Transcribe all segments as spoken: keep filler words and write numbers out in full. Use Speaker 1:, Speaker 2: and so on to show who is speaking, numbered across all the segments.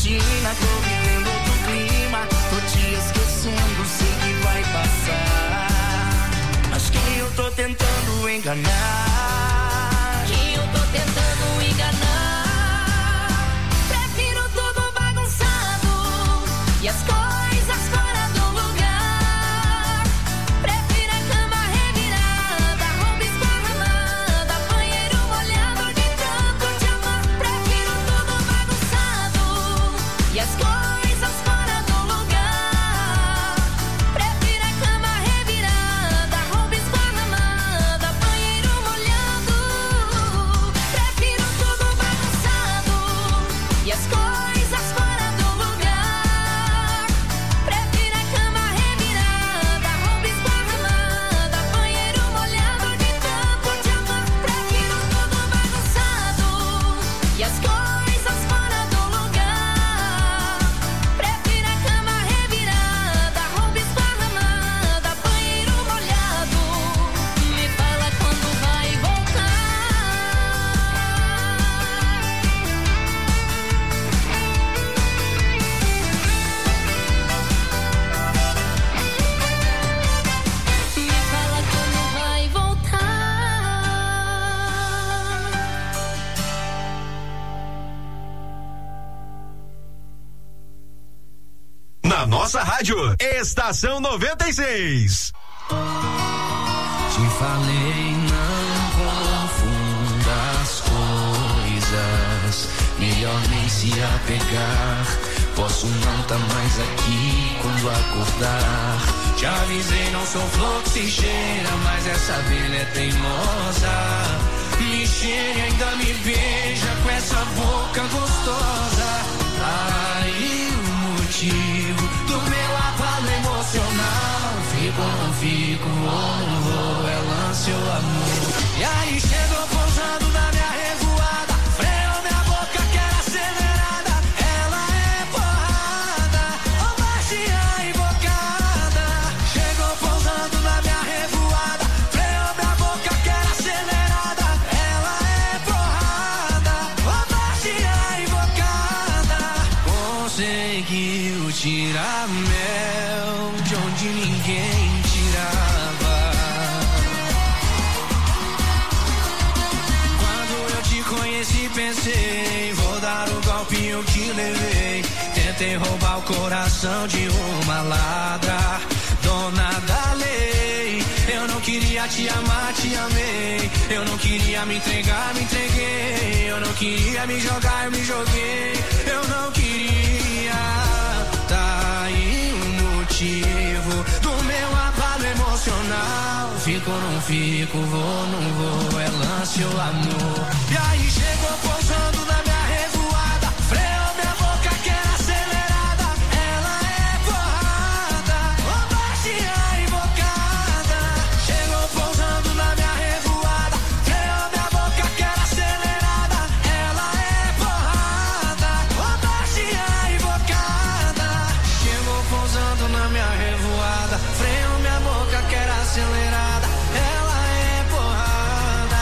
Speaker 1: rotina, tô vivendo outro clima. Tô te esquecendo, sei que vai passar. Mas quem eu tô tentando enganar?
Speaker 2: Quem eu tô tentando enganar? Prefiro tudo bagunçado e as coisas fora do lugar. Prefiro a cama revirada, roupa esparramada, banheiro molhado de tanto te amar. Prefiro tudo bagunçado e as coisas fora do lugar. Prefiro a cama revirada, roupa esparramada, banheiro molhado. Prefiro tudo bagunçado e as coisas fora do lugar. Prefiro a cama revirada, roupa esparramada, banheiro molhado de tanto te amar. Prefiro tudo bagunçado e as coisas fora do lugar. Prefiro a cama revirada, roupa esparramada, banheiro molhado. Me fala quando vai voltar. Me fala quando vai voltar.
Speaker 3: Na nossa rádio, Estação noventa e seis.
Speaker 1: Te falei, não confunda as coisas. Melhor nem se apegar. Posso não tá mais aqui quando acordar. Te avisei, não sou flor que se cheira, mas essa abelha é teimosa. Me cheira e ainda me beija com essa boca gostosa. Aí o motivo do meu abalo emocional. Fico ou não fico, vou não vou, é lance ou amor. E aí chegou pousando na minha revoada, freou minha boca que era acelerada. Ela é porrada, ou baixinha invocada. Chegou pousando na minha revoada, freou minha boca que era acelerada. Ela é porrada, ou baixinha invocada. Conseguiu tirar mel de onde ninguém tirava. Quando eu te conheci pensei, vou dar o golpinho que levei. Tentei roubar o coração de uma ladra, dona da lei. Eu não queria te amar, te amei. Eu não queria me entregar, me entreguei. Eu não queria me jogar, eu me joguei. Eu não queria. Tá aí o motivo do meu abalo emocional. Fico ou não fico, vou não vou, é lance ou amor. E aí chegou pousando na minha revoada, freou minha boca que era acelerada. Ela é porrada, ou baixinha invocada. Chegou pousando na minha revoada, freou minha boca que era acelerada. Ela é porrada, ou baixinha invocada. Chegou pousando na minha revoada, freou minha boca que era acelerada. Ela é porrada.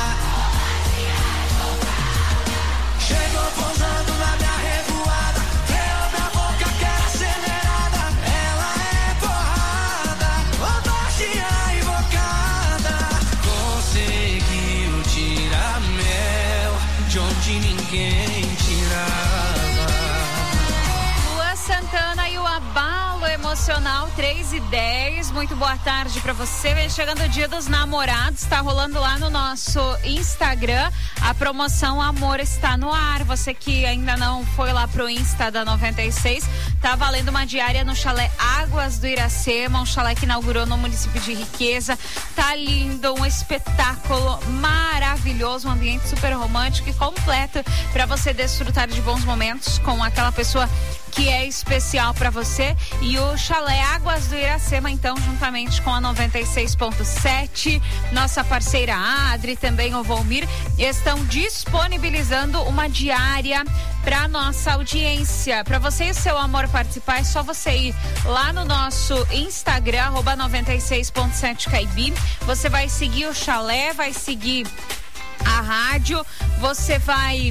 Speaker 1: Chegou pousando na minha revoada, freou minha boca que era acelerada. Ela é porrada, ou baixinha invocada. Conseguiu tirar mel de onde ninguém tirava.
Speaker 4: Lua Santana e o abalo emocional, três e dez. Muito boa tarde pra você. Vem chegando o Dia dos Namorados, tá rolando lá no nosso Instagram a promoção Amor Está no Ar. Você que ainda não foi lá pro Insta da noventa e seis, tá valendo uma diária no chalé Águas do Iracema, um chalé que inaugurou no município de Riqueza. Tá lindo, um espetáculo maravilhoso, um ambiente super romântico e completo pra você desfrutar de bons momentos com aquela pessoa que é especial para você. E o chalé Águas do Iracema, então, juntamente com a noventa e seis ponto sete, nossa parceira Adri, também o Volmir, estão disponibilizando uma diária para nossa audiência. Para você e seu amor participar, é só você ir lá no nosso Instagram, arroba noventa e seis ponto sete Caibi. Você vai seguir o chalé, vai seguir a rádio, você vai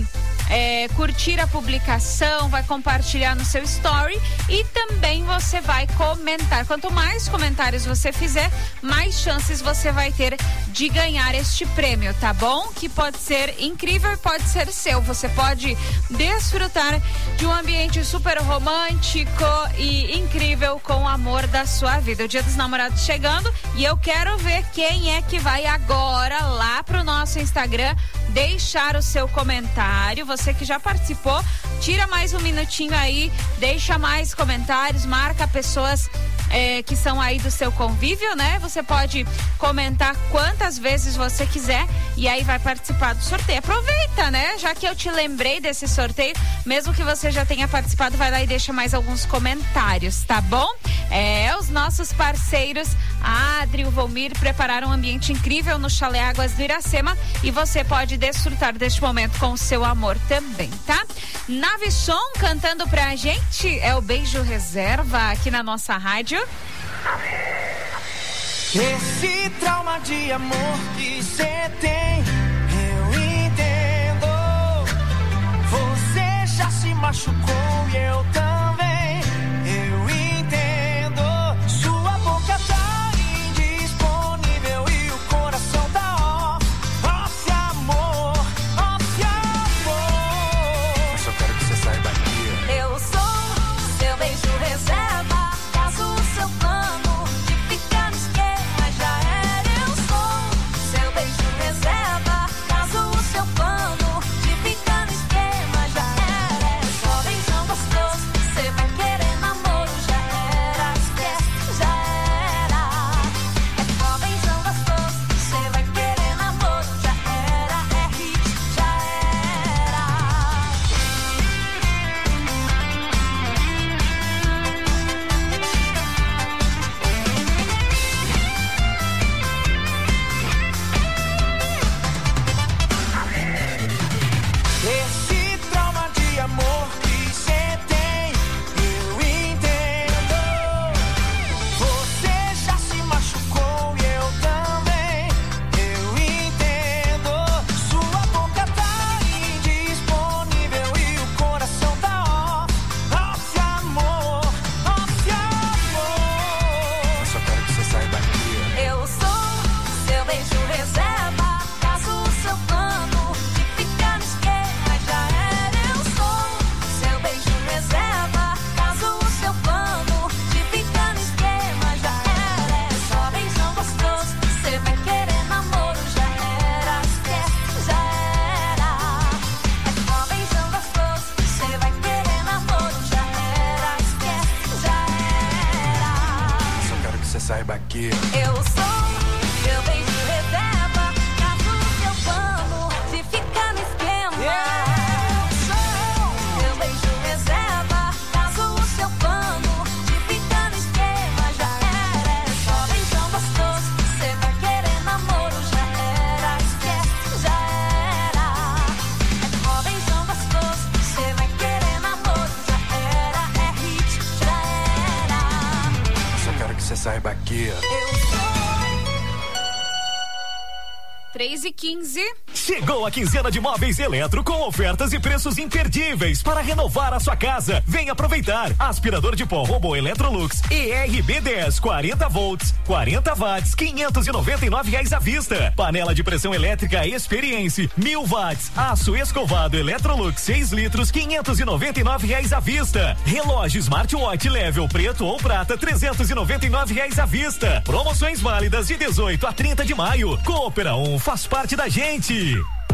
Speaker 4: é, curtir a publicação, vai compartilhar no seu story e também você vai comentar. Quanto mais comentários você fizer, mais chances você vai ter de ganhar este prêmio, tá bom? Que pode ser incrível e pode ser seu. Você pode desfrutar de um ambiente super romântico e incrível com o amor da sua vida. O Dia dos Namorados chegando e eu quero ver quem é que vai agora lá pro nosso Instagram deixar o seu comentário. Você que já participou, tira mais um minutinho aí, deixa mais comentários, marca pessoas é, que são aí do seu convívio, né? Você pode comentar quantas vezes você quiser e aí vai participar do sorteio. Aproveita, né? Já que eu te lembrei desse sorteio, mesmo que você já tenha participado, vai lá e deixa mais alguns comentários, tá bom? É, os nossos parceiros, a Adri e o Volmir, prepararam um ambiente incrível no Chalé Águas do Iracema e você pode desfrutar deste momento com o seu amor também, tá? Navisson cantando pra gente, é o Beijo Reserva aqui na nossa rádio.
Speaker 5: Esse trauma de amor que cê tem, eu entendo. Você já se machucou e eu também, eu entendo. Sua boca tá indisponível e o coração tá off, off amor, off amor.
Speaker 6: Eu só quero que você saiba aqui.
Speaker 2: Eu sou seu beijo reserva. Caso o seu plano de ficar no esquema já era. Eu sou seu beijo reserva. Caso o seu plano de ficar no esquema já era. É só beijão gostoso, você vai querer namoro já era. Esquece, já era. É só beijão gostoso, você vai querer namoro já era. É hit, já era.
Speaker 5: Esse trauma de amor que cê tem, eu entendo. Você já se machucou e eu também, eu entendo. Sua boca tá indisponível e o coração tá off, off amor, off amor.
Speaker 6: Eu só quero que você saiba aqui.
Speaker 2: Eu sou seu beijo reserva. Caso o seu plano de ficar no esquema já era. Eu sou seu beijo reserva. Caso o seu plano de ficar no esquema já era. É só beijão gostoso, você vai querer namoro já era. Esquece, já era. É só beijão gostoso, você vai querer namoro já era. Esquece, já era.
Speaker 6: Eu só quero que você saiba aqui.
Speaker 2: Eu sou seu beijo reserva. Caso o seu plano de ficar no esquema. Eu sou seu beijo reserva. Caso o seu plano de ficar no esquema já era. É só beijão gostoso, você vai querer namoro já era. Esquece, já era. É só beijão gostoso, você vai querer namoro já era. É hit, já era.
Speaker 6: Eu só quero que você saiba aqui.
Speaker 2: Eu sou.
Speaker 4: três e quinze.
Speaker 7: Chegou a quinzena de móveis Eletro com ofertas e preços imperdíveis para renovar a sua casa. Vem aproveitar. Aspirador de pó Robô Electrolux E R B dez, quarenta volts, quarenta watts, quinhentos e noventa e nove reais à vista. Panela de pressão elétrica Experience, mil watts. Aço escovado Electrolux seis litros, quinhentos e noventa e nove reais à vista. Relógio Smartwatch Level preto ou prata, trezentos e noventa e nove reais à vista. Promoções válidas de dezoito a trinta de maio. Coopera um faz parte da gente.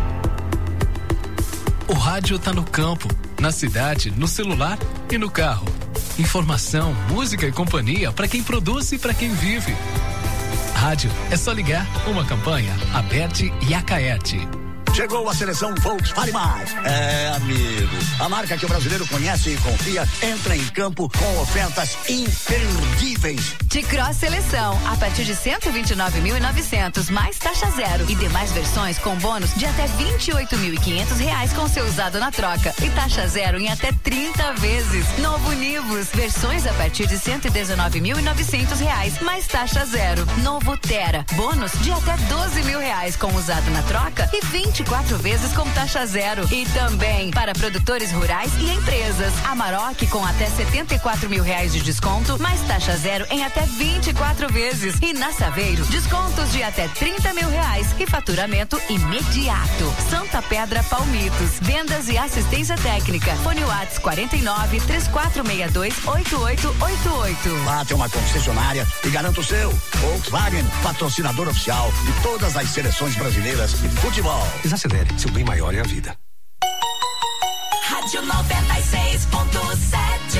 Speaker 8: O rádio tá no campo, na cidade, no celular e no carro. Informação, música e companhia para quem produz e para quem vive. Rádio é só ligar. Uma campanha Aberte e Acaerte.
Speaker 9: Chegou a seleção Volkswagen Mais. É, amigo. A marca que o brasileiro conhece e confia entra em campo com ofertas imperdíveis.
Speaker 10: T-Cross Seleção, a partir de cento e vinte e nove mil e novecentos, mais taxa zero. E demais versões com bônus de até vinte e oito mil e quinhentos reais com seu usado na troca. E taxa zero em até trinta vezes. Novo Nivus, versões a partir de cento e dezenove mil e novecentos reais, mais taxa zero. Novo Tera, bônus de até doze mil reais com usado na troca e vinte e quatro vezes com taxa zero. E também para produtores rurais e empresas. Amarok com até setenta e quatro mil reais de desconto, mais taxa zero em até vinte e quatro vezes. E na Saveiro, descontos de até trinta mil reais e faturamento imediato. Santa Pedra Palmitos, vendas e assistência técnica. Fone Whats quarenta e nove, três quatro seis dois, oito oito oito oito.
Speaker 9: Lá tem uma concessionária e garanta o seu. Volkswagen, patrocinador oficial de todas as seleções brasileiras de futebol.
Speaker 11: Desacelere, seu bem maior é a vida.
Speaker 2: Rádio noventa e seis ponto sete.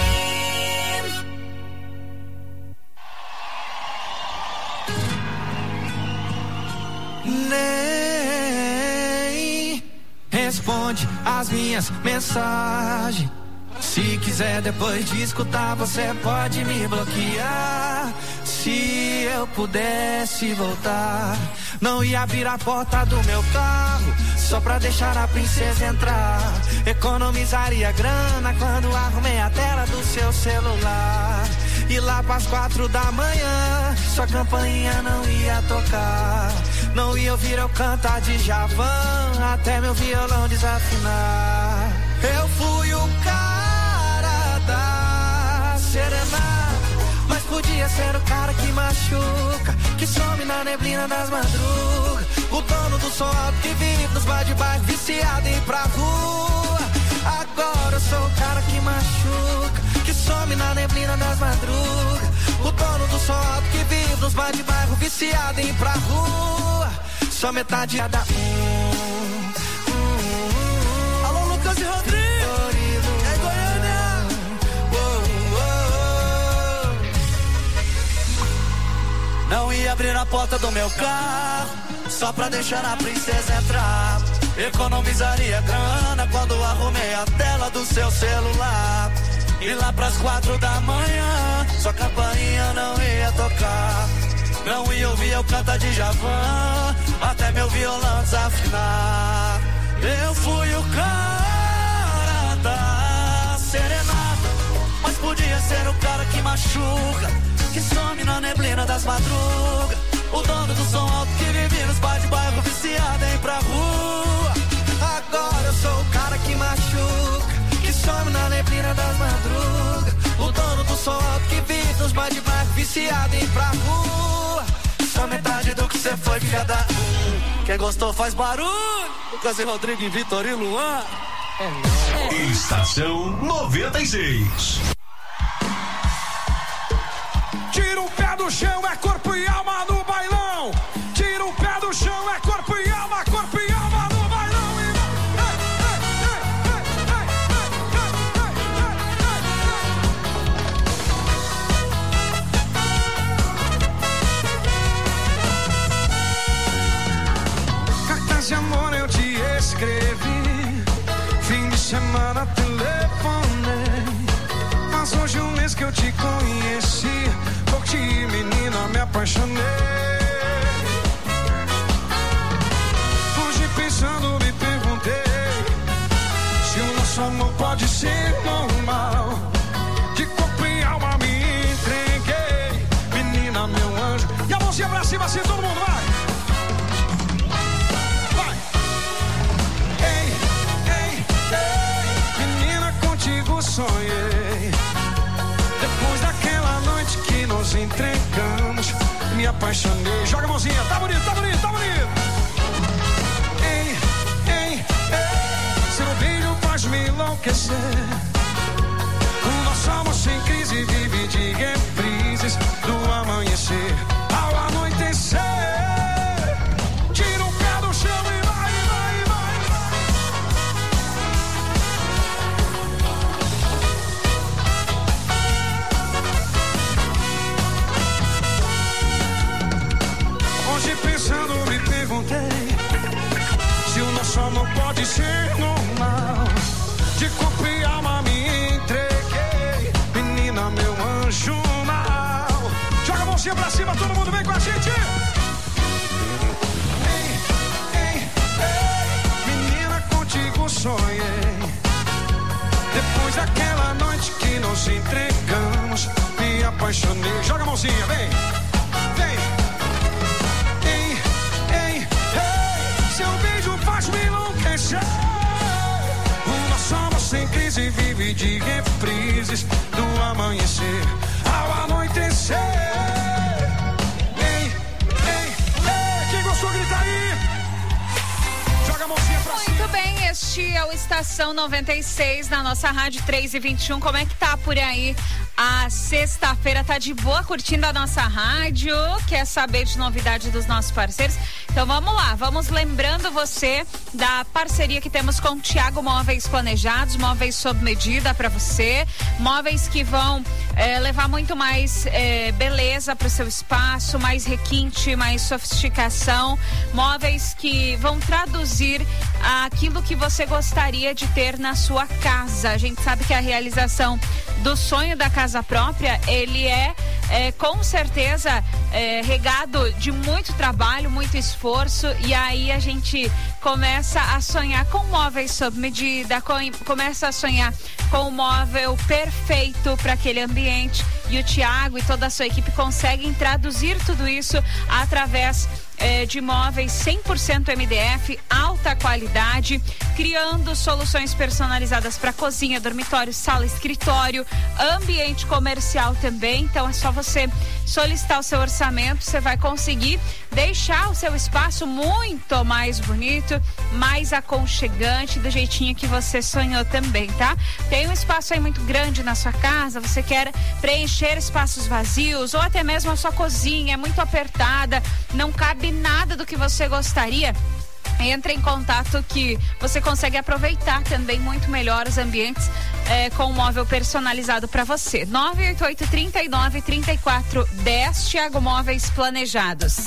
Speaker 5: Nem responde as minhas mensagens. Se quiser depois de escutar, você pode me bloquear. Se eu pudesse voltar, não ia abrir a porta do meu carro só pra deixar a princesa entrar. Economizaria grana quando arrumei a tela do seu celular. E lá pras quatro da manhã, sua campainha não ia tocar. Não ia ouvir eu cantar de Djavan até meu violão desafinar. Eu fui o cara da serenata, mas podia ser o cara que machuca, que some na neblina das madrugas. O dono do som alto que vive nos bar de bairro, viciado em ir pra rua. Agora eu sou o cara que machuca, que some na neblina das madrugas. O dono do som alto que vive nos bar de bairro, viciado em ir pra rua. Só metade da um. Alô, Lucas e Rodrigo. É Goiânia. Oh, oh, oh. Não ia abrir a porta do meu carro só pra deixar a princesa entrar. Economizaria grana quando arrumei a tela do seu celular. E lá pras quatro da manhã, sua campainha não ia tocar. Não ia ouvir eu cantar de Djavan até meu violão desafinar. Eu fui o cara da serenata, mas podia ser o cara que machuca, que some na neblina das madrugas. O dono do som alto que vive nos bar de bairro, viciado em ir pra rua. Agora eu sou o cara que machuca, que some na neblina das madrugas. O dono do som alto que vive nos bar de bairro, viciado em ir pra rua. Só metade do que cê foi de cada um. Quem gostou faz barulho. Lucas e Rodrigo e Vitor e Luan.
Speaker 3: É Estação noventa e seis.
Speaker 5: Tira o pé do chão, é corpo e alma no bailão. Tira o pé do chão, é corpo e alma, corpo e alma no bailão. Cartas de amor eu te escrevi, fim de semana telefonei. Mas hoje um mês que eu te conheci, por ti, menina, me apaixonei. Hoje pensando me perguntei se o nosso amor pode ser normal. De corpo e alma me entreguei, menina, meu anjo. E a mãozinha pra cima assim, todo mundo vai. Vai. Ei, ei, ei, menina, contigo sonhei. Depois daquela noite que nos entregamos, me apaixonei. Joga a mãozinha, tá bonito, tá bonito, tá bonito. Ei, ei, ei, seu beijo faz me enlouquecer. O nosso amor sem crise vive de reprises, do amanhecer ao anoitecer. Tira o pé do chão e vai, vai, vai, vai. Hoje pensando me perguntei se o nosso amor pode ser normal. De corpo e alma me entreguei, menina, meu anjo mal. Joga a mãozinha pra cima, todo mundo vem com a gente. Ei, ei, ei, menina, contigo sonhei. Depois daquela noite que nos entregamos, me apaixonei. Joga a mãozinha, vem, vem. Ei, ei, ei, seu beijo faz-me louco. de reprises do amanhecer ao anoitecer. Ei, ei, ei, quem gostou grita aí. Joga a mãozinha pra cima.
Speaker 4: Muito bem, este é o Estação noventa e seis na nossa rádio três e vinte e um. Como é que tá por aí? A sexta-feira tá de boa curtindo a nossa rádio, quer saber de novidade dos nossos parceiros? Então vamos lá, vamos lembrando você da parceria que temos com o Thiago Móveis Planejados, móveis sob medida para você, móveis que vão é, levar muito mais é, beleza para o seu espaço, mais requinte, mais sofisticação, móveis que vão traduzir aquilo que você gostaria de ter na sua casa. A gente sabe que a realização do sonho da casa própria, ele é, é com certeza é, regado de muito trabalho, muito esforço, e aí a gente começa a sonhar com móveis sob medida, com, começa a sonhar com o móvel perfeito para aquele ambiente, e o Thiago e toda a sua equipe conseguem traduzir tudo isso através É, de móveis cem por cento M D F, alta qualidade, criando soluções personalizadas para cozinha, dormitório, sala, escritório, ambiente comercial também. Então é só você solicitar o seu orçamento, você vai conseguir deixar o seu espaço muito mais bonito, mais aconchegante, do jeitinho que você sonhou também, tá? Tem um espaço aí muito grande na sua casa, você quer preencher espaços vazios, ou até mesmo a sua cozinha é muito apertada, não cabe nada do que você gostaria. Entre em contato que você consegue aproveitar também muito melhor os ambientes é, com um móvel personalizado para você. nove oito oito, três nove, três quatro um zero, Thiago Móveis Planejados.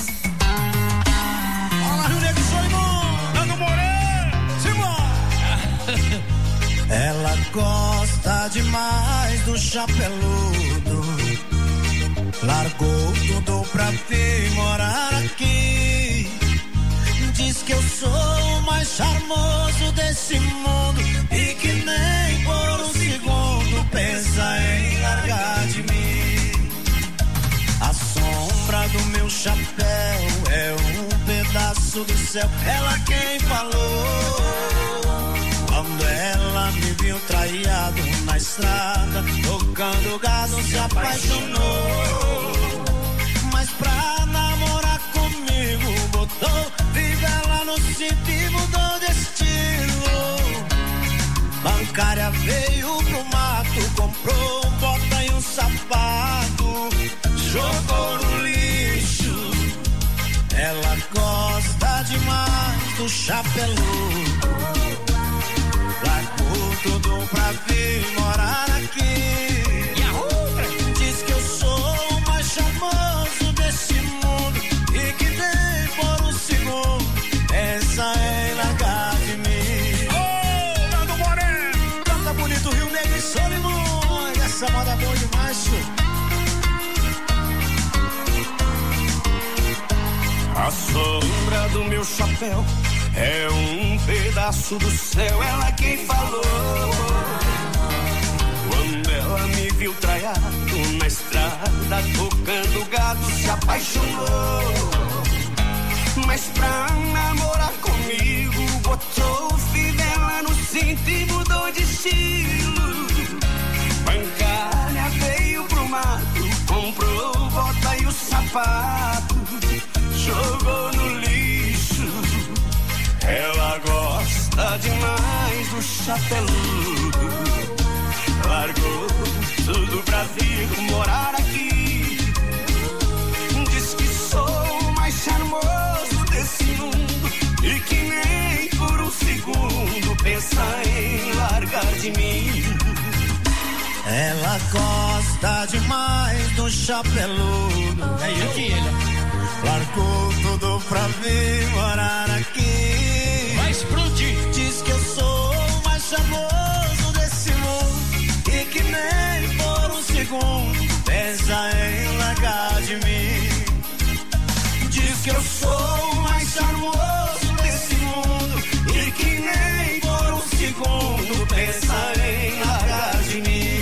Speaker 5: Olá, Rio Negro, Solimão, Nando Moreira, Simão.
Speaker 12: Ela gosta demais do chapeludo, largou tudo pra vir morar aqui. Diz que eu sou o mais charmoso desse mundo e que nem por um segundo pensa em largar de mim. A sombra do meu chapéu é um pedaço do céu, ela quem falou. Quando ela me viu traiado na estrada, tocando gado, se apaixonou. Mas pra namorar comigo, botou fivela no cinto e mudou de estilo. Bancária veio pro mato, comprou um bota e um sapato, jogou no lixo. Ela gosta demais do chapeludo, largou tudo pra vir morar aqui. E a outra diz que eu sou o mais charmoso desse mundo e que nem por um segundo pensa em largar de mim.
Speaker 5: Ô, oh, Nando Moreno,
Speaker 12: canta bonito, Rio Negro e Solimões. Essa moda é boa demais, senhor.
Speaker 5: a sombra do meu chapéu é um pedaço do céu, ela quem falou. Quando ela me viu traiado na estrada, tocando gado, se apaixonou. Mas pra namorar comigo, botou fivela no cinto e mudou de estilo. Bancária veio pro mato, comprou bota e o sapato, jogou no lixo. Ela gosta demais do chapeludo, largou tudo pra vir morar aqui. Diz que sou o mais charmoso desse mundo e que nem por um segundo pensa em largar de mim.
Speaker 12: Ela gosta demais do chapeludo, é eu que ele largou tudo pra vir morar aqui.
Speaker 5: Vai explodir.
Speaker 12: Diz que eu sou o mais charmoso desse mundo e que nem por um segundo pensa em largar de mim.
Speaker 5: Diz que eu sou o mais charmoso desse mundo e que nem por um segundo pensa em largar de mim.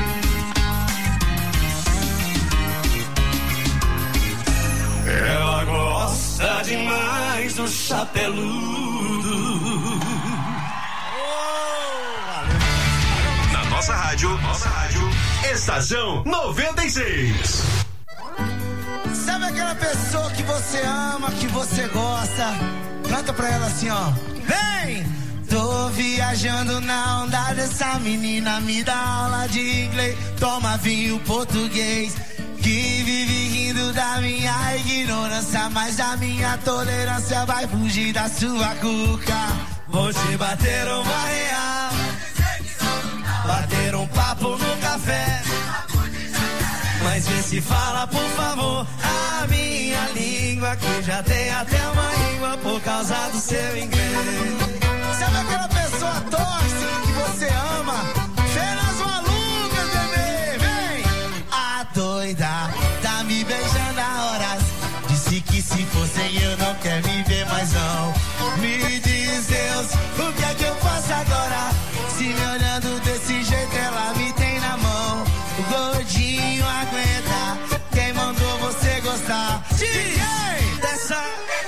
Speaker 5: Ela gosta demais do chapeludo.
Speaker 3: Na nossa nossa rádio, nossa rádio, Estação noventa e seis.
Speaker 12: Sabe aquela pessoa que você ama, que você gosta? Canta pra ela assim, ó. Vem! Tô viajando na onda dessa menina, me dá aula de inglês, toma vinho português. Que vive rindo da minha ignorância, mas a minha tolerância vai fugir da sua cuca. Vou te bater uma real, bater um papo no café, mas vê se fala, por favor, a minha língua, que já tem até uma língua por causa do seu inglês. Sabe aquela pessoa tóxica que você ama? Feiras malucas, bebê, vem! A doida tá me beijando a horas, disse que se fosse eu não quer me ver mais não. Me diz Deus, o que é que eu faço agora? Se me olhando desse jeito ela me tem na mão. O gordinho aguenta, quem mandou você gostar? D J dessa...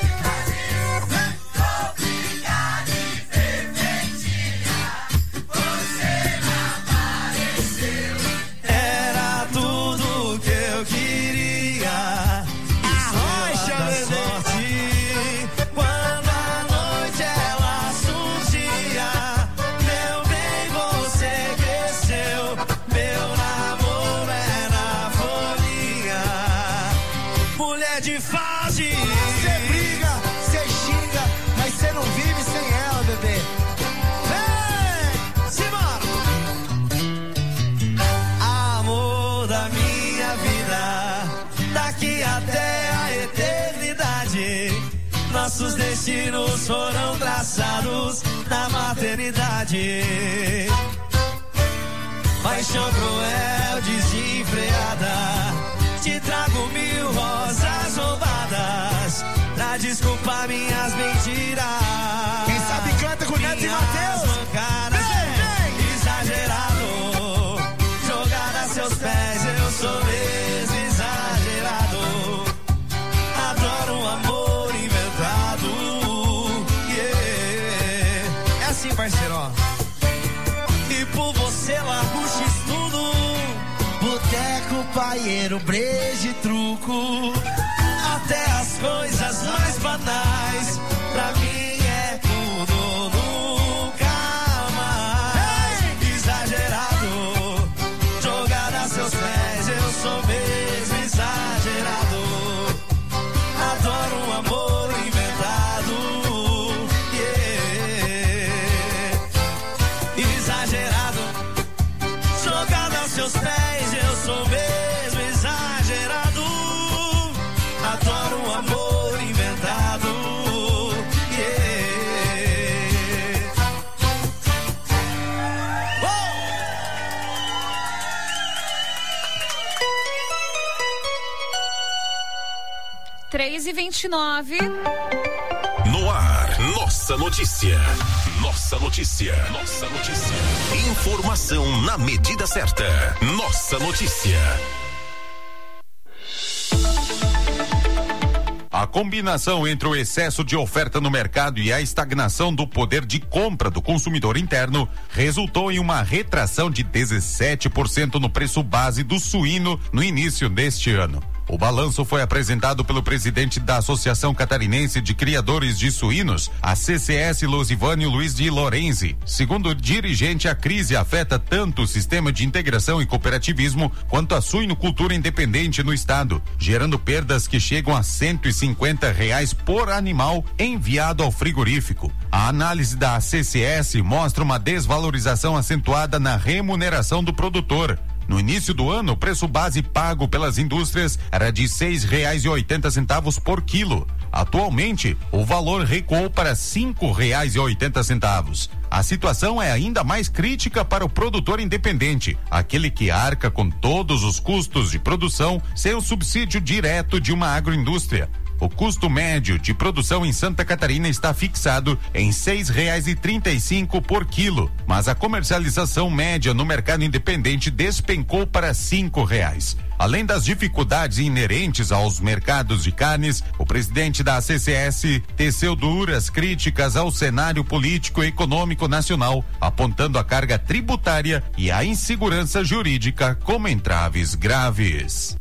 Speaker 12: Nossos destinos foram traçados na maternidade. Paixão cruel, desenfreada, te trago mil rosas roubadas pra desculpar minhas mentiras. Quem sabe canta com Neto e Matheus. Exagerado, jogada a seus pés, eu sou mesmo exagerado. Adoro um amor inventado, yeah. É assim, parceiro, ó. E por você largo o x-tudo, boteco, paieiro, brejo e truco, até as coisas mais banais, pra mim é tudo nunca mais. Exagerado, jogada a seus pés, eu sou mesmo exagerado. Adoro um amor inventado, yeah. Exagerado, jogado aos seus pés, eu sou mesmo exagerado. Adoro um amor inventado, yeah. Oh!
Speaker 4: três e vinte e nove.
Speaker 3: No ar, nossa notícia. Nossa notícia. Nossa notícia. Informação na medida certa. Nossa notícia. A combinação entre o excesso de oferta no mercado e a estagnação do poder de compra do consumidor interno resultou em uma retração de dezessete por cento no preço base do suíno no início deste ano. O balanço foi apresentado pelo presidente da Associação Catarinense de Criadores de Suínos, a C C S Losivânio Luiz de Lorenzi. Segundo o dirigente, a crise afeta tanto o sistema de integração e cooperativismo quanto a suinocultura independente no estado, gerando perdas que chegam a cento e cinquenta reais por animal enviado ao frigorífico. A análise da C C S mostra uma desvalorização acentuada na remuneração do produtor. No início do ano, o preço base pago pelas indústrias era de seis reais e oitenta centavos por quilo. Atualmente, o valor recuou para cinco reais e oitenta centavos. A situação é ainda mais crítica para o produtor independente, aquele que arca com todos os custos de produção sem o subsídio direto de uma agroindústria. O custo médio de produção em Santa Catarina está fixado em seis reais e trinta e cinco por quilo, mas a comercialização média no mercado independente despencou para cinco reais. Além das dificuldades inerentes aos mercados de carnes, o presidente da A C C S teceu duras críticas ao cenário político e econômico nacional, apontando a carga tributária e a insegurança jurídica como entraves graves.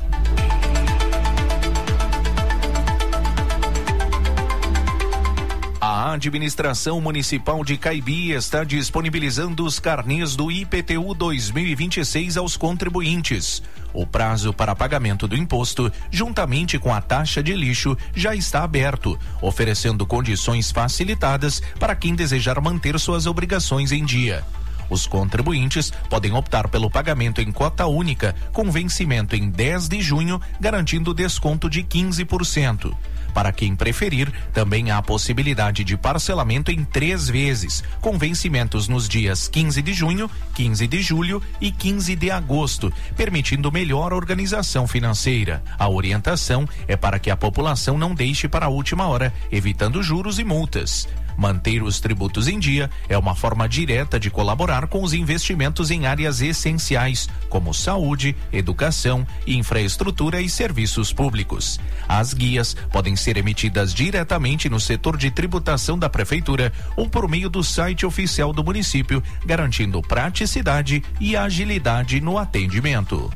Speaker 13: A administração municipal de Caibi está disponibilizando os carnês do I P T U dois mil e vinte e seis aos contribuintes. O prazo para pagamento do imposto, juntamente com a taxa de lixo, já está aberto, oferecendo condições facilitadas para quem desejar manter suas obrigações em dia. Os contribuintes podem optar pelo pagamento em cota única, com vencimento em dez de junho, garantindo desconto de quinze por cento. Para quem preferir, também há a possibilidade de parcelamento em três vezes, com vencimentos nos dias quinze de junho, quinze de julho e quinze de agosto, permitindo melhor organização financeira. A orientação é para que a população não deixe para a última hora, evitando juros e multas. Manter os tributos em dia é uma forma direta de colaborar com os investimentos em áreas essenciais, como saúde, educação, infraestrutura e serviços públicos. As guias podem ser emitidas diretamente no setor de tributação da Prefeitura ou por meio do site oficial do município, garantindo praticidade e agilidade no atendimento.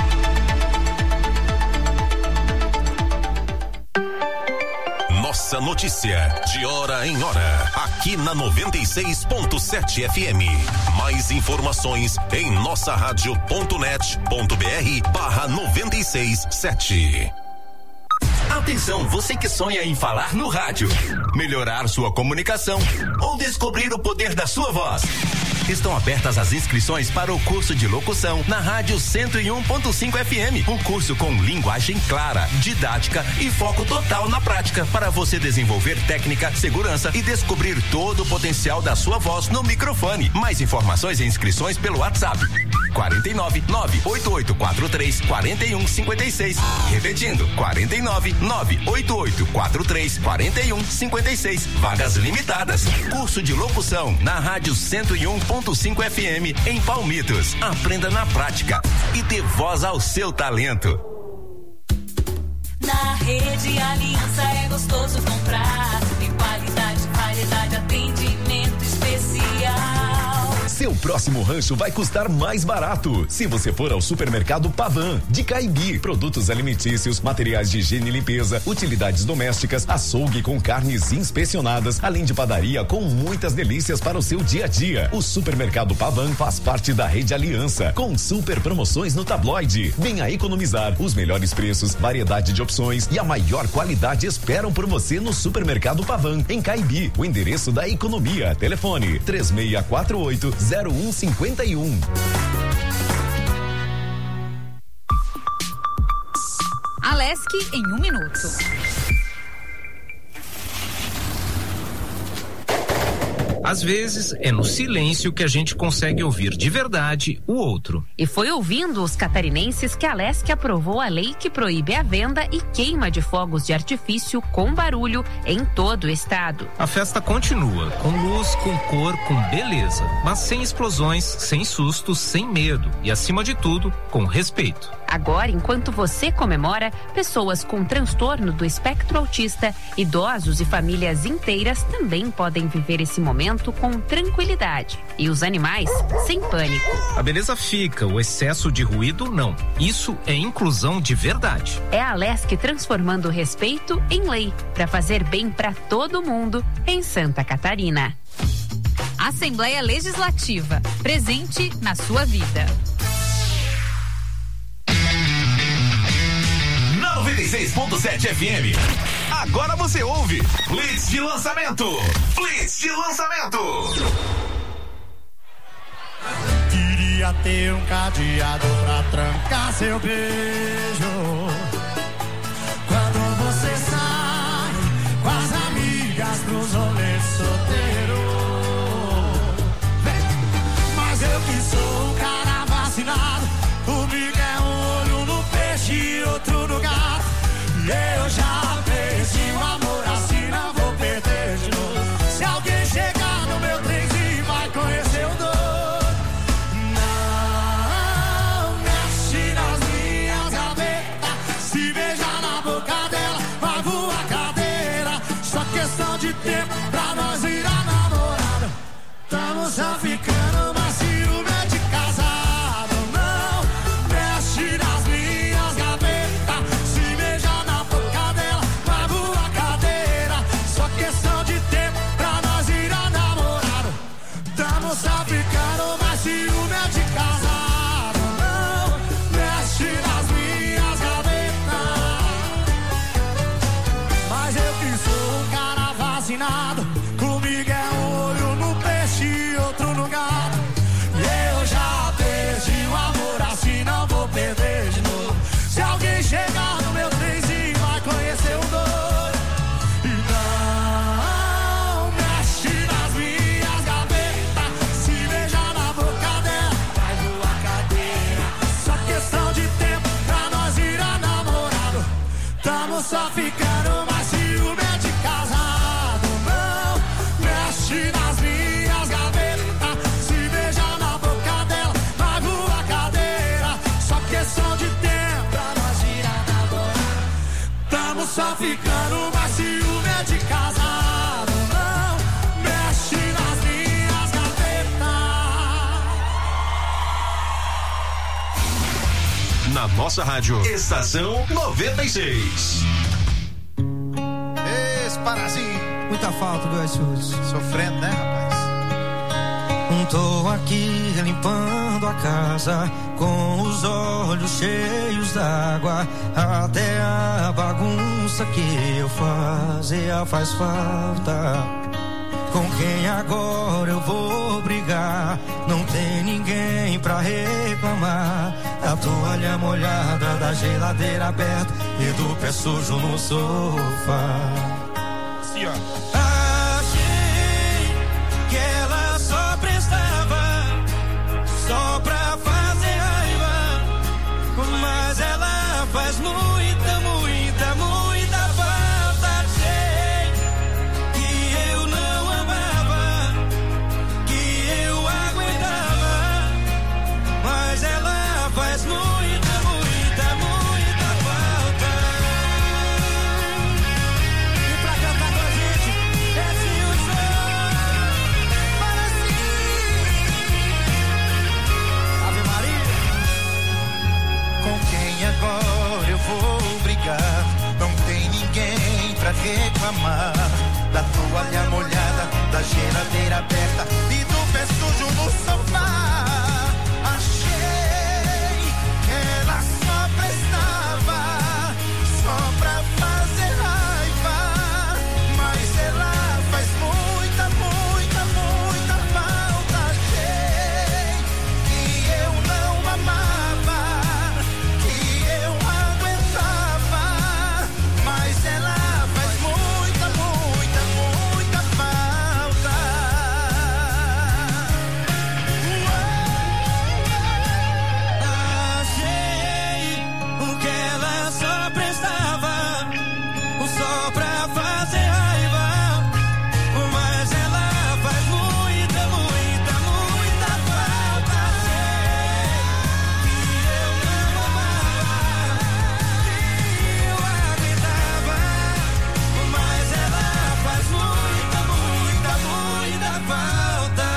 Speaker 14: Nossa notícia, de hora em hora, aqui na noventa e seis ponto sete F M. Mais informações em nossa rádio ponto net ponto br barra noventa e seis sete.
Speaker 15: Atenção, você que sonha em falar no rádio, melhorar sua comunicação ou descobrir o poder da sua voz. Estão abertas as inscrições para o curso de locução na Rádio cento e um ponto cinco F M. Um curso com linguagem clara, didática e foco total na prática para você desenvolver técnica, segurança e descobrir todo o potencial da sua voz no microfone. Mais informações e inscrições pelo WhatsApp. quarenta e nove, nove oito oito quatro três, quarenta e um cinquenta e seis. Repetindo, quarenta e nove, nove oito oito quatro três, quarenta e um cinquenta e seis. Vagas limitadas. Curso de locução na Rádio cento e um ponto cinco F M em Palmitos. Aprenda na prática e dê voz ao seu talento.
Speaker 2: Na Rede Aliança é gostoso comprar. Tem qualidade, variedade, atendimento especial.
Speaker 16: Seu próximo rancho vai custar mais barato se você for ao Supermercado Pavan, de Caibi. Produtos alimentícios, materiais de higiene e limpeza, utilidades domésticas, açougue com carnes inspecionadas, além de padaria com muitas delícias para o seu dia a dia. O Supermercado Pavan faz parte da Rede Aliança, com super promoções no tabloide. Venha economizar. Os melhores preços, variedade de opções e a maior qualidade esperam por você no Supermercado Pavan, em Caibi. O endereço da economia. Telefone três seis quatro oito, zero um cinco um.
Speaker 4: Alesc em um minuto.
Speaker 17: Às vezes, é no silêncio que a gente consegue ouvir de verdade o outro.
Speaker 18: E foi ouvindo os catarinenses que a Alesc aprovou a lei que proíbe a venda e queima de fogos de artifício com barulho em todo o estado.
Speaker 17: A festa continua, com luz, com cor, com beleza, mas sem explosões, sem sustos, sem medo e, acima de tudo, com respeito.
Speaker 18: Agora, enquanto você comemora, pessoas com transtorno do espectro autista, idosos e famílias inteiras também podem viver esse momento com tranquilidade. E os animais, sem pânico.
Speaker 17: A beleza fica, o excesso de ruído não. Isso é inclusão de verdade.
Speaker 18: É a Alesc transformando o respeito em lei, para fazer bem para todo mundo em Santa Catarina.
Speaker 4: Assembleia Legislativa, presente na sua vida.
Speaker 15: noventa e seis ponto sete F M. Agora você ouve Blitz de lançamento. Blitz de lançamento.
Speaker 12: Queria ter um cadeado pra trancar seu beijo. Quando você sai com as amigas pros rolês solteiro. Mas eu que sou um cara vacinado, comigo é um olho no peixe e outro no gato. Eu já pensei pra nós virar namorado. Tamo só ficando, mas ciúme é de casado. Não mexe nas minhas gavetas, se beija na boca dela, pago a cadeira. Só questão de tempo pra nós virar namorado. Tamo só ficando, mas ciúme é de casado. Não mexe nas minhas gavetas. Mas eu que sou um cara vacinado, comigo é um olho no peixe e outro no gato. E eu já perdi o amor, assim não vou perder de novo. Se alguém chegar no meu trenzinho, vai conhecer o doido. E não mexe nas minhas gavetas, se beijar na boca dela, vai voar cadeira. Só questão de tempo pra nós virar namorado. Tamo só ficando, mas ciúme é de casado. Não mexe nas minhas gavetas, se beijar na boca dela, vai voar cadeira. Só questão de tempo pra nós virar namorado. Tamo só ficando, mas ciúme é de casado. Não mexe nas minhas gavetas.
Speaker 14: Na nossa rádio, Estação noventa e seis.
Speaker 19: Esse parazinho. Muita falta do iFood. Sofrendo, né, rapaz?
Speaker 12: Tô aqui limpando a casa, com os olhos cheios d'água. Até a bagunça que eu fazia faz falta. Com quem agora eu vou brigar? Não tem ninguém pra reclamar. A toalha molhada da geladeira aberta e do pé sujo no sofá.
Speaker 19: Sim, ó.
Speaker 12: Achei que ela só prestava só pra fazer raiva, mas ela faz muita, muita, muita falta. Achei que eu não amava, que eu aguentava, mas ela faz muita, muita, muita falta. E pra cantar com a gente, esse o som para si. Ave Maria. Com quem agora eu vou brigar? Não tem ninguém pra reclamar. Da toalha molhada, da geladeira aberta e do pé sujo no sofá. Achei que ela só prestava só pra fazer raiva, mas ela faz muita, muita, muita falta. Achei que eu não amava, que eu aguentava, mas ela faz muita, muita, muita falta. Achei que ela só prestava só pra fazer raiva, mas ela faz muita, muita, muita falta. Achei que eu não amava, que eu aguentava, mas ela faz muita, muita, muita falta.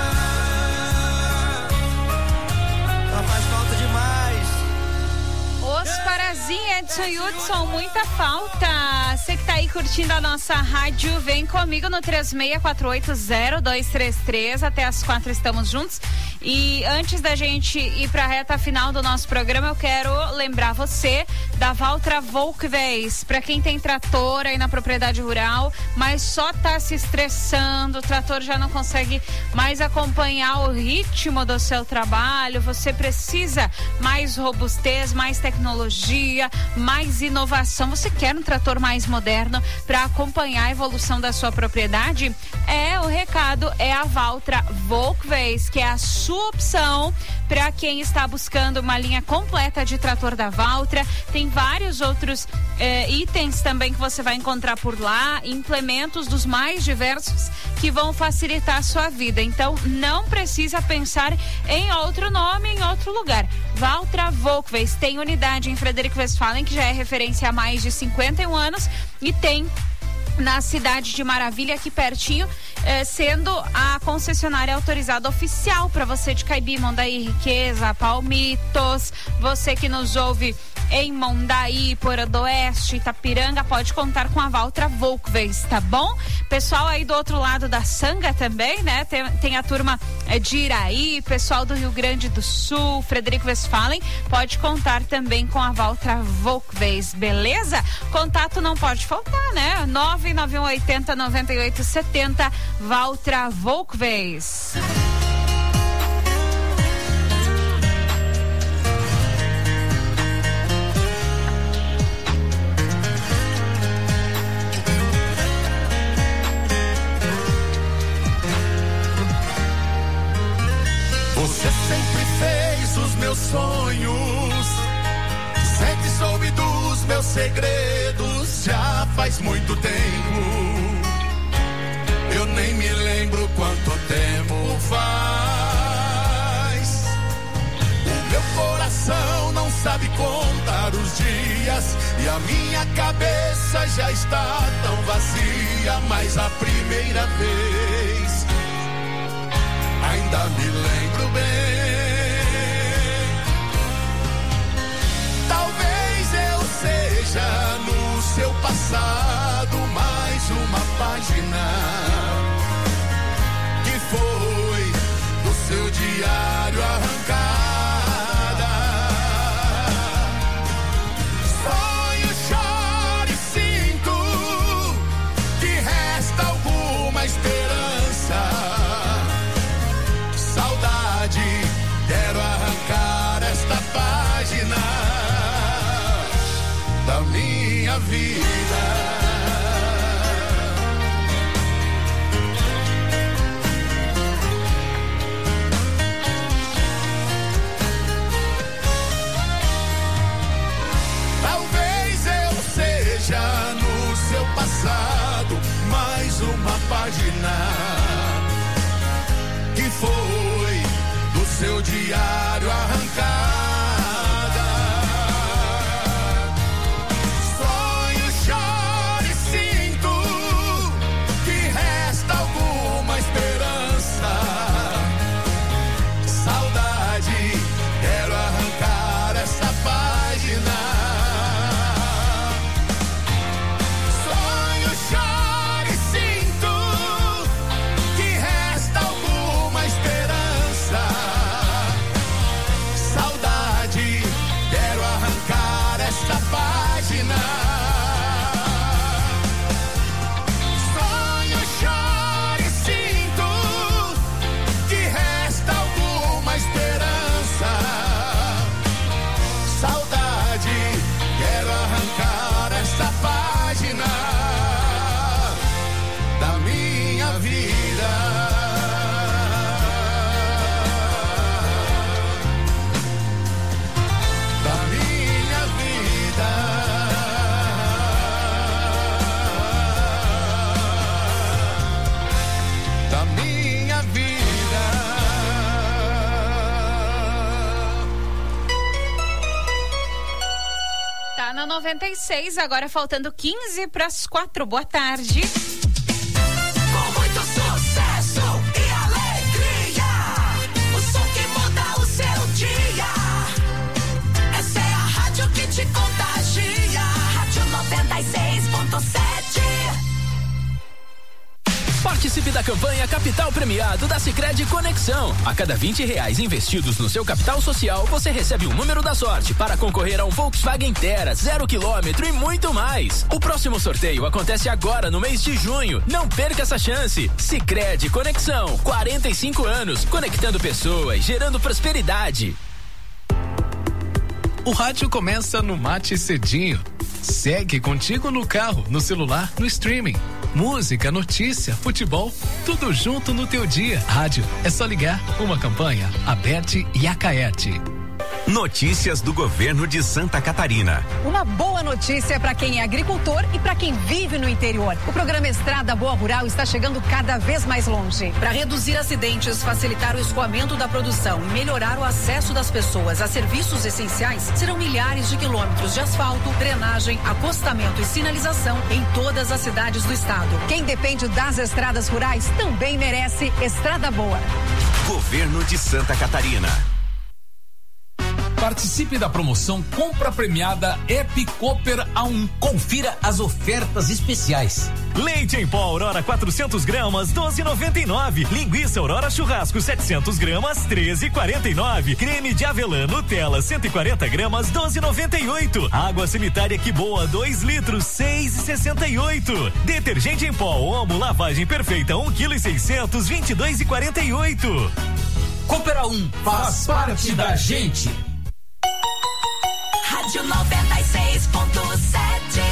Speaker 12: Ela faz falta demais.
Speaker 4: Os Parazinho, Edson e Hudson, muita falta. Você que tá aí curtindo a nossa rádio, vem comigo no três seis quatro oito zero dois três três. Até as quatro estamos juntos. E antes da gente ir pra reta final do nosso programa, eu quero lembrar você da Valtra Volkswagen. Pra quem tem trator aí na propriedade rural, mas só tá se estressando, o trator já não consegue mais acompanhar o ritmo do seu trabalho, você precisa mais robustez, mais tecnologia, mais inovação. Você quer um trator mais moderno para acompanhar a evolução da sua propriedade? É, o recado é a Valtra Volkswagen, que é a sua opção para quem está buscando uma linha completa de trator da Valtra. Tem vários outros eh, itens também que você vai encontrar por lá, implementos dos mais diversos que vão facilitar a sua vida. Então não precisa pensar em outro nome, em outro lugar. Valtra Volkswagen tem unidade em Frederico Westphalen, que já é referência há mais de cinquenta e um anos, e tem na cidade de Maravilha, aqui pertinho, eh, sendo a concessionária autorizada oficial para você de Caibi, Mondaí, Riqueza, Palmitos, você que nos ouve em Mondaí, Porã do Oeste, Itapiranga, pode contar com a Valtra Volkswagen, tá bom? Pessoal aí do outro lado da Sanga também, né? Tem, tem a turma eh, de Iraí, pessoal do Rio Grande do Sul, Frederico Westphalen, pode contar também com a Valtra Volkswagen, beleza? Contato não pode faltar, né? nove nove um oito zero nove oito sete zero, Valtra Volkswagen.
Speaker 1: Você sempre fez os meus sonhos, sempre soube dos meus segredos, já faz muito tempo. Eu nem me lembro quanto tempo faz. O meu coração não sabe contar os dias e a minha cabeça já está tão vazia, mas a primeira vez ainda me lembro bem. Talvez eu seja no seu passado mais uma página que foi do seu diário arrancada. Sonho, choro e sinto que resta alguma esperança. Saudade, quero arrancar esta página da minha vida. Talvez eu seja no seu passado mais uma página que foi do seu diário arrancada. Sonho, choro e sinto que resta alguma esperança. Saudade, quero arrancar essa página. Sonho, choro e sinto que resta alguma esperança. Saudade, quero arrancar essa página. Sonho, choro e sinto que resta alguma esperança. Saudade, quero arrancar essa página da minha vida. Da minha vida. Da minha vida.
Speaker 4: Tá na noventa e seis, agora faltando quinze para as quatro. Boa tarde.
Speaker 5: Com muito sucesso e alegria, o som que muda o seu dia. Essa é a rádio que te contagia. Rádio noventa e seis ponto sete.
Speaker 20: Participe da campanha Capital Premiado da Sicredi Conexão. A cada vinte reais investidos no seu capital social, você recebe um número da sorte para concorrer a um Volkswagen Terra, zero quilômetro e muito mais. O próximo sorteio acontece agora no mês de junho. Não perca essa chance. Sicredi Conexão, quarenta e cinco anos, conectando pessoas, gerando prosperidade.
Speaker 8: O rádio começa no Mate Cedinho. Segue contigo no carro, no celular, no streaming. Música, notícia, futebol, tudo junto no teu dia. Rádio, é só ligar. Uma campanha, Aberte e Acaete.
Speaker 15: Notícias do governo de Santa Catarina.
Speaker 21: Uma boa notícia para quem é agricultor e para quem vive no interior. O programa Estrada Boa Rural está chegando cada vez mais longe. Para reduzir acidentes, facilitar o escoamento da produção e melhorar o acesso das pessoas a serviços essenciais, serão milhares de quilômetros de asfalto, drenagem, acostamento e sinalização em todas as cidades do estado. Quem depende das estradas rurais também merece Estrada Boa.
Speaker 15: Governo de Santa Catarina.
Speaker 22: Participe da promoção Compra Premiada Ep Cooper A um. Confira as ofertas especiais.
Speaker 7: Leite em pó Aurora quatrocentos gramas, doze e noventa e nove. Linguiça Aurora Churrasco setecentos gramas, treze e quarenta e nove. Creme de avelã Nutella cento e quarenta gramas, doze e noventa e oito. Água sanitária Que Boa dois litros, seis e sessenta e oito. Detergente em pó Omo lavagem perfeita um quilo e seiscentos, vinte e dois e quarenta e oito.
Speaker 22: Cooper A um faz parte da gente.
Speaker 2: Rádio noventa e seis ponto sete.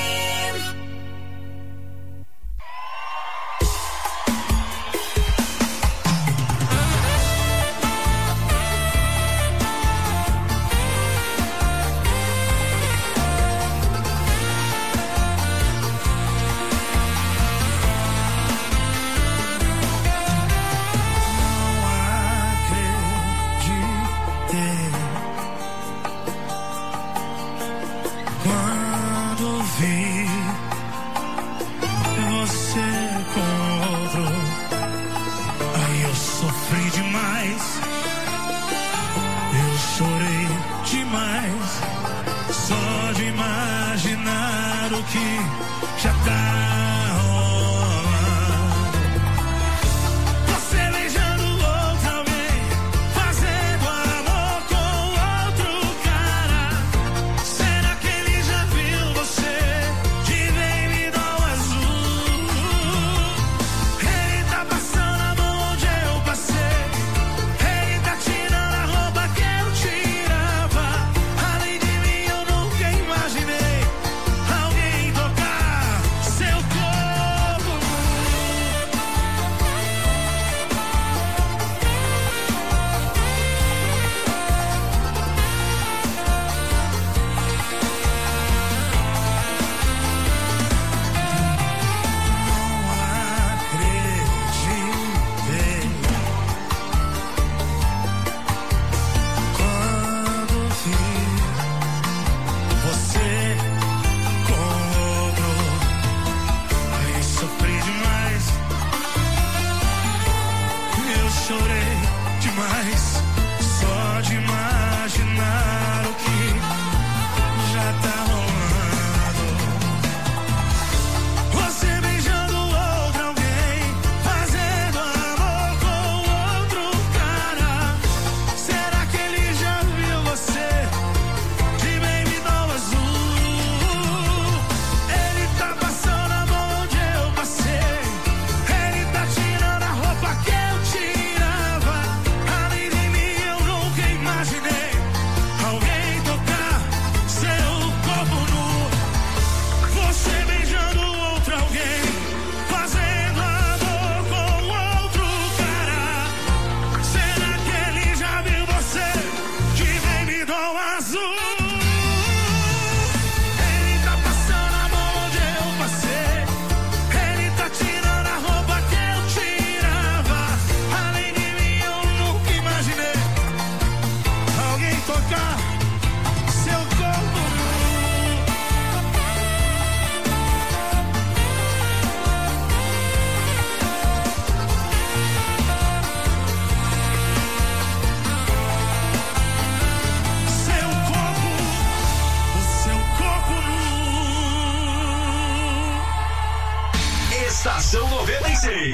Speaker 14: Estação noventa e seis.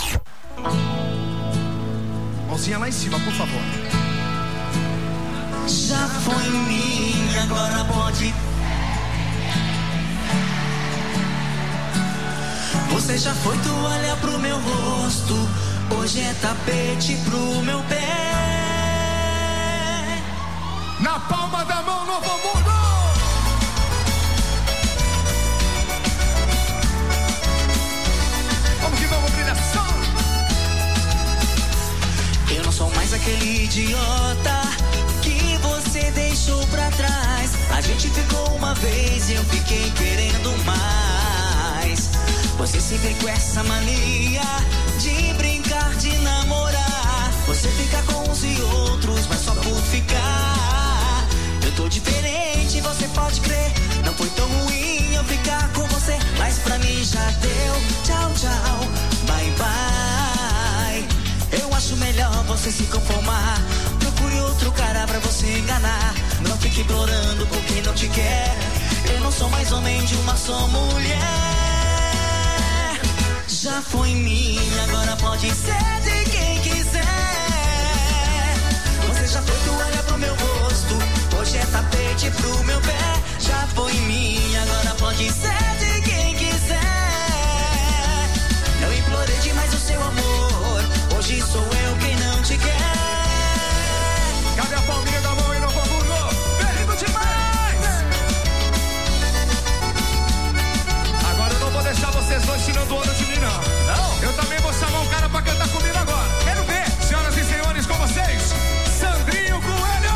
Speaker 23: Mãozinha lá em cima, por favor.
Speaker 12: Já foi minha, agora pode. Você já foi toalha pro meu rosto, hoje é tapete pro meu pé.
Speaker 23: Na palma da mão, Novo Mundo! Vamos que vamos, brilhação!
Speaker 12: Eu não sou mais aquele idiota que você A gente ficou uma vez e eu fiquei querendo mais. Você sempre com essa mania de brincar, de namorar. Você fica com uns e outros, mas só por ficar. Eu tô diferente, você pode crer. Não foi tão ruim eu ficar com você, mas pra mim já deu. Tchau, tchau, bye, bye. Eu acho melhor você se conformar. Procure outro cara pra você enganar. Não fique implorando por quem não te quer. Eu não sou mais homem de uma só mulher. Já foi minha, agora pode ser de quem quiser. Você já foi toalha pro meu rosto, hoje é tapete pro meu pé. Já foi minha, agora pode ser de quem quiser. Eu implorei demais o seu amor, hoje sou eu quem não te quer.
Speaker 23: Cadê a palminha da mão e Novo Hamburgo? Berrindo demais! Agora eu não vou deixar vocês dois tirando onda de mim, não. Não? Eu também vou chamar um cara pra cantar comigo agora. Quero ver, senhoras e senhores, com vocês, Sandrinho Coelho!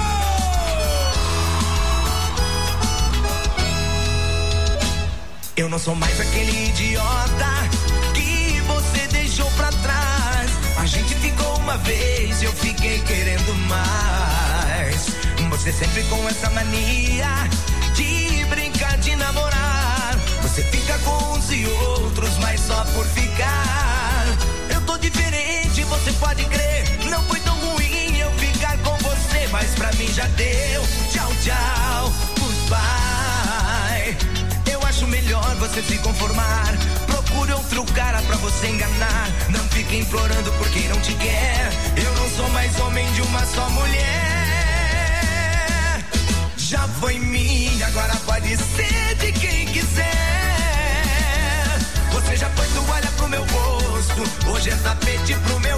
Speaker 12: Eu não sou mais aquele idiota que você deixou pra trás. A gente ficou uma vez e eu fiquei querendo mais. Você sempre com essa mania de brincar, de namorar. Você fica com uns e outros, mas só por ficar. Eu tô diferente, você pode crer. Não foi tão ruim eu ficar com você, mas pra mim já deu. Tchau, tchau, goodbye. Eu acho melhor você se conformar. Procure outro cara pra você enganar. Não fique implorando por quem não te quer. Eu não sou mais homem de uma só mulher. Já foi minha, agora pode ser de quem quiser. Você já foi toalha pro meu rosto, hoje é tapete pro meu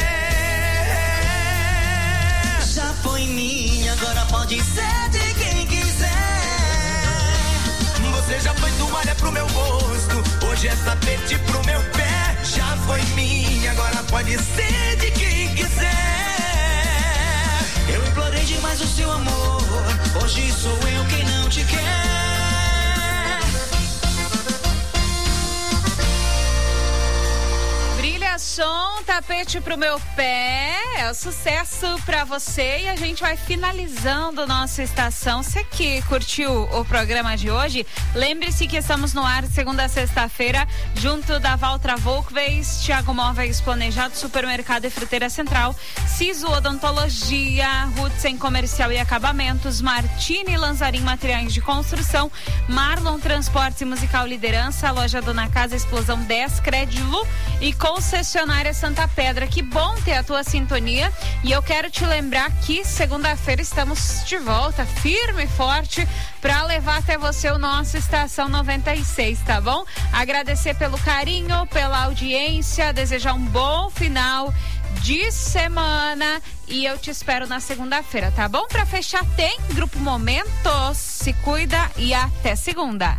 Speaker 12: pé. Já foi minha, agora pode ser de quem quiser. Você já foi toalha pro meu rosto, hoje é tapete pro meu pé. Já foi minha, agora pode ser de quem quiser. Eu implorei demais o seu amor, hoje sou eu quem não te quer.
Speaker 4: Brilha som, tapete pro meu pé, é o sucesso pra você e a gente vai finalizando nossa estação. Você que curtiu o programa de hoje, lembre-se que estamos no ar segunda a sexta-feira, junto da Valtra Volkswagen, Thiago Móveis Planejado, Supermercado e Fruteira Central, Siso Odontologia, Hudson Comercial e Acabamentos, Martini Lanzarim Materiais de Construção, Marlon Transportes e Musical Liderança, Loja Dona Casa Explosão dez, Crédilo e Concessionária Santa Pedra. Que bom ter a tua sintonia e eu quero te lembrar que segunda-feira estamos de volta, firme e forte, para levar até você o nosso Estação noventa e seis, tá bom? Agradecer pelo carinho, pela audiência, desejar um bom final de semana e eu te espero na segunda-feira, tá bom? Para fechar tem Grupo Momentos, se cuida e até segunda.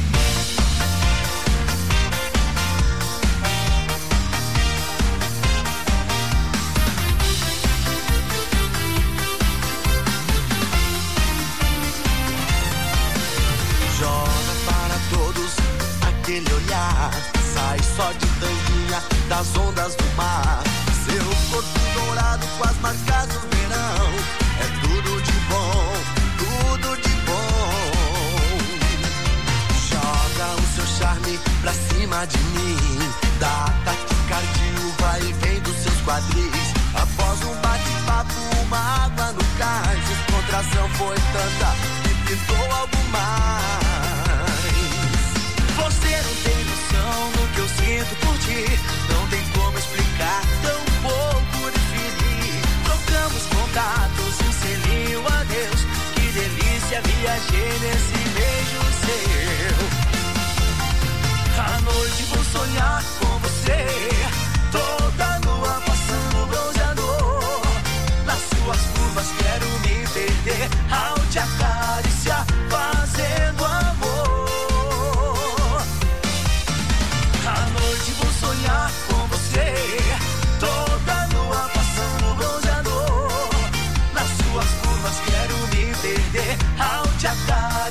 Speaker 6: Aquele olhar sai só de tanguinha das ondas do mar. Seu corpo dourado com as marcas do verão. É tudo de bom, tudo de bom. Joga o seu charme pra cima de mim. Dá taquicardia, vai e vem dos seus quadris. Após um bate-papo, uma água no cais. Descontração foi tanta que pintou algo mais. Você não tem noção do que eu sinto por ti. Não tem como explicar, tão pouco definir. Trocamos contatos, um selinho, adeus. Que delícia, viajei nesse beijo seu. À noite vou sonhar com você. Toda lua passando bronzeador. Nas suas curvas quero me perder. Ao te acariciar, fazendo amor. Sonhar com você, toda lua passando bronzeador. Nas suas curvas quero me perder ao te acariciar.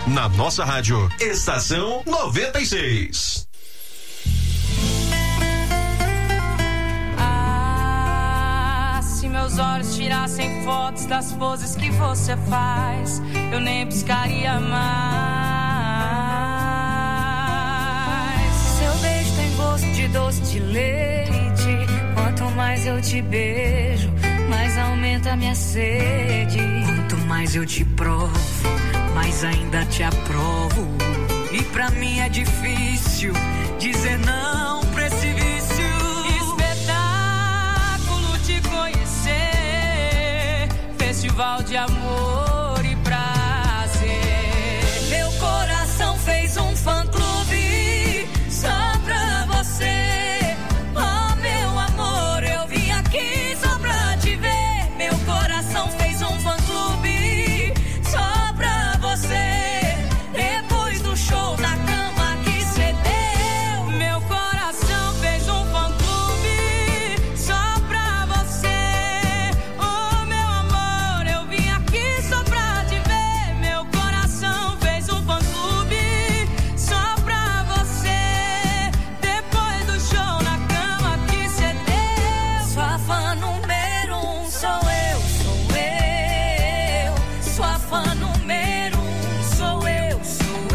Speaker 14: Na nossa rádio, Estação noventa e seis.
Speaker 2: Ah, se meus olhos tirassem fotos das poses que você faz, eu nem piscaria mais. Seu beijo tem gosto de doce de leite. Quanto mais eu te beijo, mais aumenta a minha sede. Quanto mais eu te provo, mais ainda te aprovo. E pra mim é difícil dizer não pra esse vício. Espetáculo te conhecer, festival de amor e prazer. Meu coração fez um fã-clube só pra você. Oh, meu amor, eu vim aqui só pra te ver. Meu coração fez um fã-clube só pra você. Depois do show na cama que cê deu, meu coração fez um fã-clube só pra você. Oh, meu amor, eu vim aqui só pra te ver. Meu coração fez um fã-clube só pra você. Depois do show na cama que cê deu, sua fã número um sou eu, sou eu. Sua fã número um sou eu, sou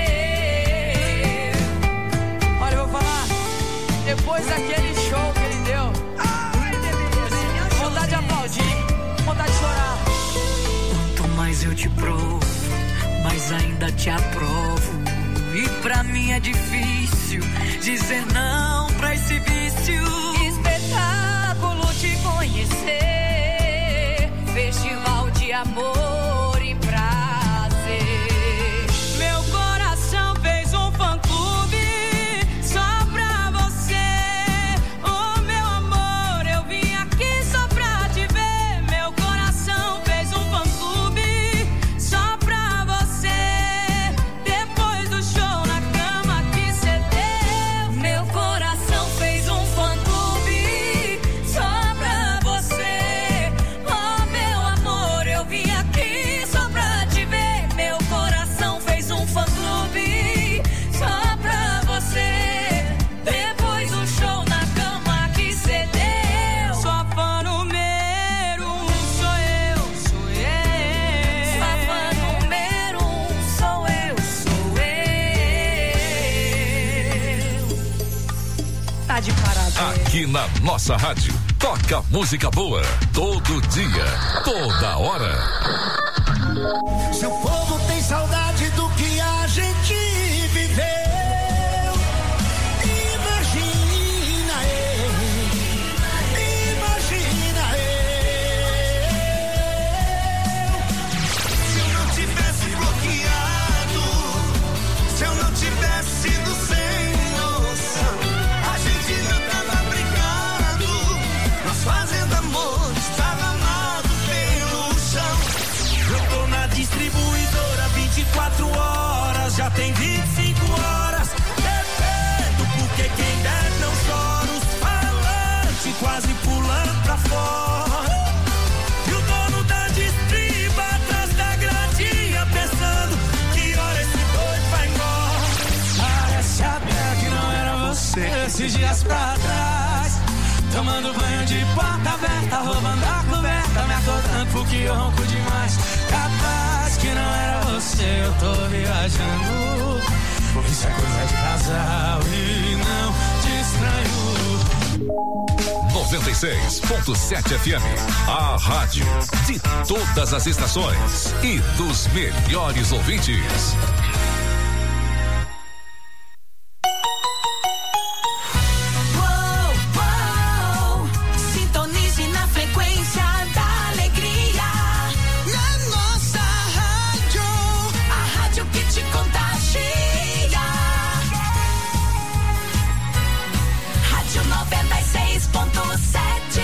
Speaker 2: eu.
Speaker 5: Olha, eu vou falar, depois daquele show que ele deu, ai, delícia, vontade de aplaudir, vontade de chorar.
Speaker 2: Quanto mais eu te provo, mais ainda te aprovo. E pra mim é difícil dizer não pra esse vício. Espetáculo te conhecer, festival de amor e prazer. Meu coração fez um fã-clube só pra você. Oh, meu amor, eu vim aqui só pra te ver. Meu coração fez um fã-clube só pra você. Depois do show na cama que cê deu, meu coração fez um fã-clube só pra você. Oh, meu amor, eu vim aqui só pra te ver. Meu coração fez um fã-clube só pra você. Depois do show na cama que cê deu, sua fã número um sou eu, sou eu. Sua fã número um sou eu, sou eu. Tá de parabéns.
Speaker 9: Aqui na nossa rádio, toca música boa, todo dia, toda hora.
Speaker 12: Seu povo tem saudade do que a gente viveu. Imagina eu, imagina eu. Se eu não tivesse bloqueado, se eu não tivesse sido sem noção, a gente não tava brigado, nós fazendo amor, estava amado pelo chão. Eu tô na distribuidora vinte e quatro horas, já tem vinte e cinco horas. Bebendo, porque quem deve não chora. Os falantes quase pulando pra fora. E o dono da distriba atrás da gradinha, pensando que hora esse doido vai embora. Parece até que não era você esses dias pra trás. Tomando banho de porta aberta, roubando a coberta, me acordando porque eu ronco demais. Capaz que não era você, eu tô viajando. Isso é coisa de casal e não te estranho.
Speaker 9: noventa e seis ponto sete F M, a rádio de todas as estações e dos melhores ouvintes.
Speaker 2: Uou, uou, sintonize na frequência da alegria. Na nossa rádio, a rádio que te contagia. Rádio noventa e seis ponto sete.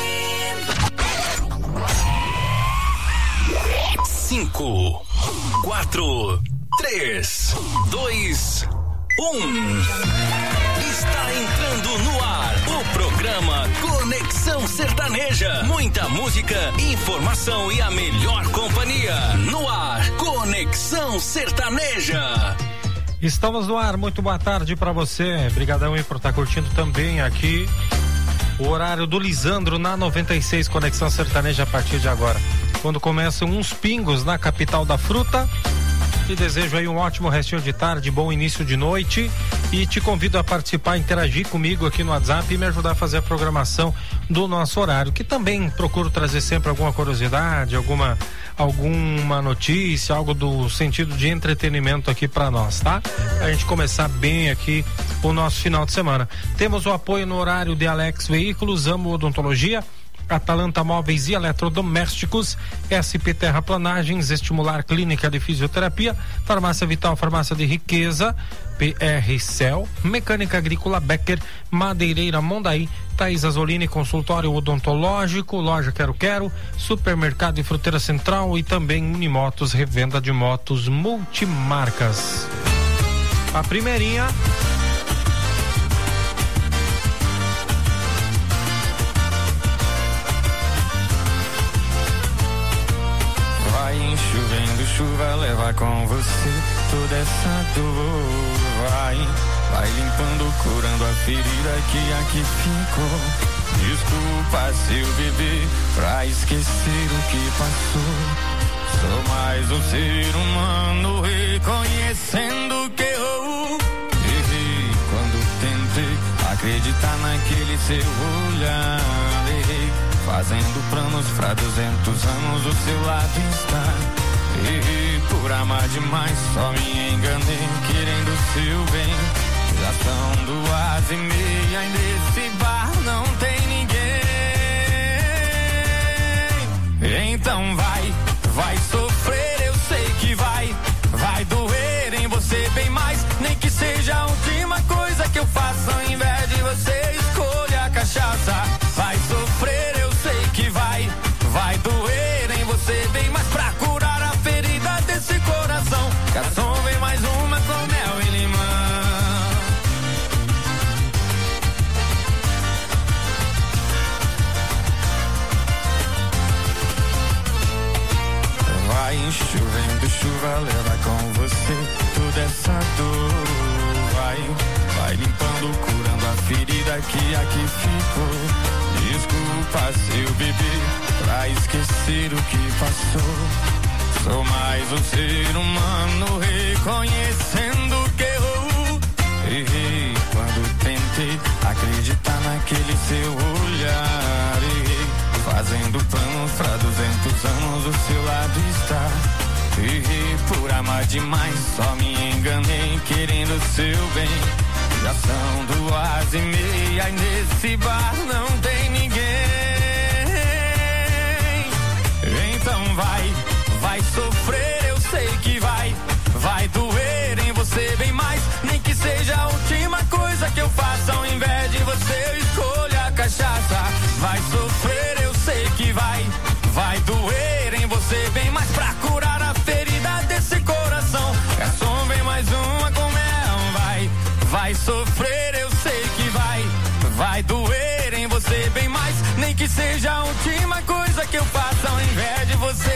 Speaker 15: Cinco, quatro, três, dois, um. Está entrando no ar o programa Conexão Sertaneja. Muita música, informação e a melhor companhia. No ar, Conexão
Speaker 20: Conexão Sertaneja.
Speaker 17: Estamos no ar, muito boa tarde para você. Obrigadão aí por estar curtindo também aqui o horário do Lisandro na noventa e seis Conexão Sertaneja a partir de agora. Quando começam uns pingos na capital da fruta. Te desejo aí um ótimo restinho de tarde, bom início de noite e te convido a participar, interagir comigo aqui no WhatsApp e me ajudar a fazer a programação do nosso horário, que também procuro trazer sempre alguma curiosidade, alguma alguma notícia, algo do sentido de entretenimento aqui para nós, tá? A gente começar bem aqui o nosso final de semana. Temos o apoio no horário de Alex Veículos, Amo Odontologia, Atalanta Móveis e Eletrodomésticos, S P Terraplanagens, Estimular Clínica de Fisioterapia, Farmácia Vital, Farmácia de Riqueza, P R Cel, Mecânica Agrícola Becker, Madeireira Mondaí, Thaís Azolini, Consultório Odontológico, Loja Quero Quero, Supermercado e Fruteira Central e também Unimotos, revenda de motos multimarcas. A primeirinha.
Speaker 3: Vai chovendo chuva, leva com você toda essa dor. Vai, vai limpando, curando a ferida que aqui ficou. Desculpa se eu beber pra esquecer o que passou. Sou mais um ser humano reconhecendo que eu errei quando tentei acreditar naquele seu olhar. Errei fazendo planos pra duzentos anos, o seu lado está. Errei por amar demais, só me enganei, querendo o seu bem. Já são duas e meia e nesse bar não tem ninguém. Então vai, vai sofrer, eu sei que vai. Vai doer em você bem mais, nem que seja a última coisa que eu faça. Ao invés de você, escolha a cachaça. Vai sofrer, eu sei que vai. Vai doer em você bem mais, pra curar a ferida desse coração. Garçom, vem mais uma com mel e limão. Vai chovendo chuva, leva com você toda essa dor. Vai, vai limpando, curando a ferida que aqui ficou. Desculpa se eu beber pra esquecer o que passou. Sou mais um ser humano reconhecendo que eu errei quando tentei acreditar naquele seu olhar. Errei fazendo planos pra duzentos anos, o seu lado está. Errei por amar demais, só me enganei, querendo o seu bem. Já são duas e meia e nesse bar não tem ninguém. Então vai, vai sofrer, eu sei que vai. Vai doer em você bem mais, nem que seja a última coisa que eu faça. Ao invés de você, eu escolha a cachaça. Vai sofrer, eu sei que vai. Vai doer em você bem mais, pra curar a ferida desse coração. Garçom, vem mais uma com mel, vai. Vai sofrer, eu sei que vai. Vai doer em você bem mais, nem que seja a última coisa que eu faça. Ao invés de você,